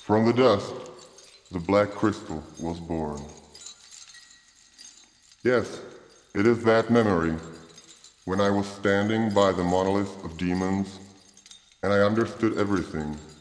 From the dust, the black crystal was born. Yes, it is that memory when I was standing by the monolith of demons and I understood everything